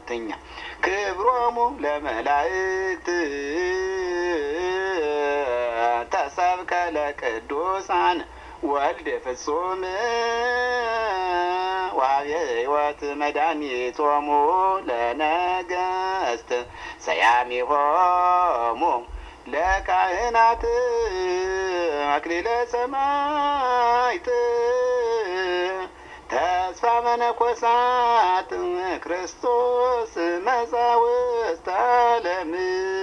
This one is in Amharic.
ሁለተኛ ክብሮሙ ለመላእክት ተሰብከ ለቅዱሳን ወልድ ፍጹም ወሀበ ሕይወት መድኃኒቶሙ ለነገሥት ሰያሚሆሙ ለካህናት አክሊለ ሰማዕት ተስፋ መነኮሳት ክርስቶስ መጻ ውስተ ዓለም